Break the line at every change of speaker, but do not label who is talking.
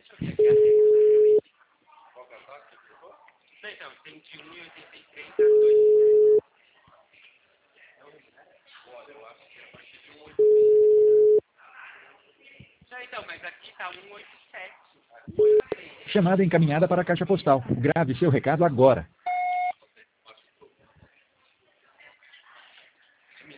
Então, 101 e 83 a 2. Eu acho que é a partir de 187. Já então, mas aqui tá 187.
Chamada encaminhada para a caixa postal. Grave seu recado agora.